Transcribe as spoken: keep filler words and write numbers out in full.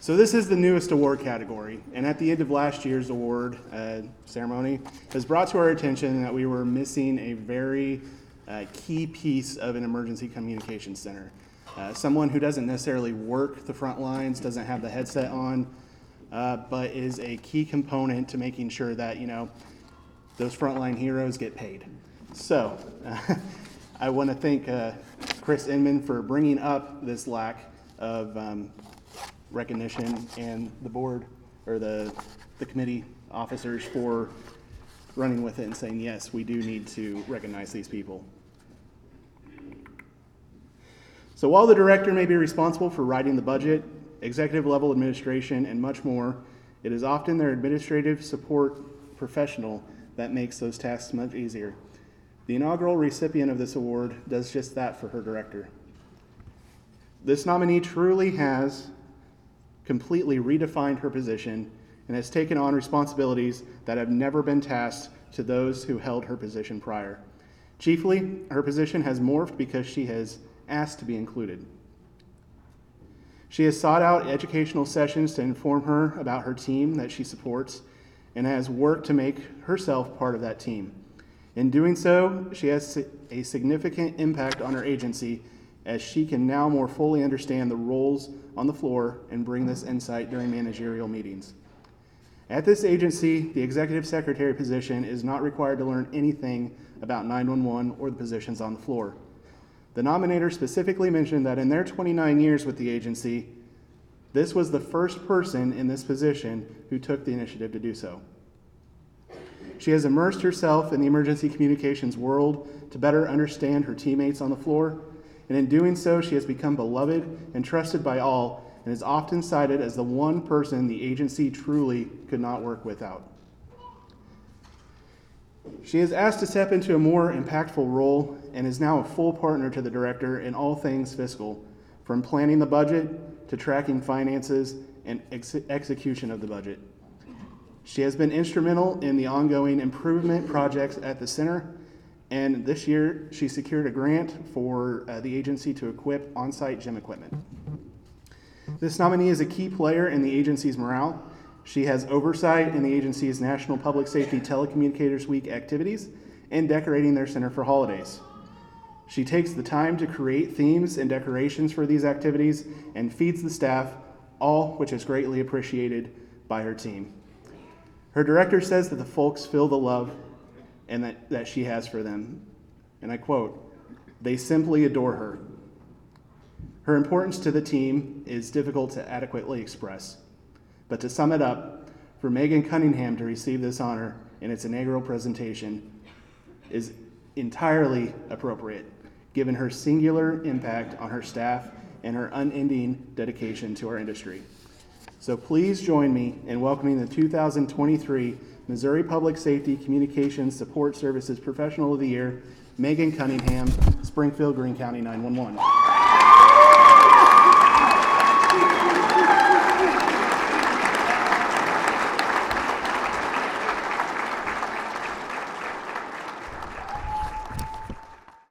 So this is the newest award category, and at the end of last year's award uh, ceremony, it was brought to our attention that we were missing a very uh, key piece of an emergency communications center. Uh, someone who doesn't necessarily work the front lines, doesn't have the headset on, uh, but is a key component to making sure that, you know, those frontline heroes get paid. So uh, I want to thank uh, Chris Inman for bringing up this lack of um, recognition, and the board or the the committee officers for running with it and saying, yes, we do need to recognize these people. So while the director may be responsible for writing the budget, executive level administration, and much more, it is often their administrative support professional that makes those tasks much easier. The inaugural recipient of this award does just that for her director. This nominee truly has completely redefined her position and has taken on responsibilities that have never been tasked to those who held her position prior. Chiefly, her position has morphed because she has asked to be included. She has sought out educational sessions to inform her about her team that she supports and has worked to make herself part of that team. In doing so, she has a significant impact on her agency, as she can now more fully understand the roles on the floor and bring this insight during managerial meetings. At this agency, the executive secretary position is not required to learn anything about nine one one or the positions on the floor. The nominator specifically mentioned that in their twenty-nine years with the agency, this was the first person in this position who took the initiative to do so. She has immersed herself in the emergency communications world to better understand her teammates on the floor, and in doing so, she has become beloved and trusted by all, and is often cited as the one person the agency truly could not work without. She is asked to step into a more impactful role and is now a full partner to the director in all things fiscal, from planning the budget to tracking finances and ex- execution of the budget. She has been instrumental in the ongoing improvement projects at the center, and this year she secured a grant for uh, the agency to equip on-site gym equipment. This nominee is a key player in the agency's morale. She has oversight in the agency's National Public Safety Telecommunicators Week activities and decorating their center for holidays. She takes the time to create themes and decorations for these activities and feeds the staff, all which is greatly appreciated by her team. Her director says that the folks feel the love and that, that she has for them. And I quote, "They simply adore her." Her importance to the team is difficult to adequately express. But to sum it up, for Megan Cunningham to receive this honor in its inaugural presentation is entirely appropriate, given her singular impact on her staff and her unending dedication to our industry. So please join me in welcoming the two thousand twenty-three Missouri Public Safety Communications Support Services Professional of the Year, Megan Cunningham, Springfield, Greene County nine one one.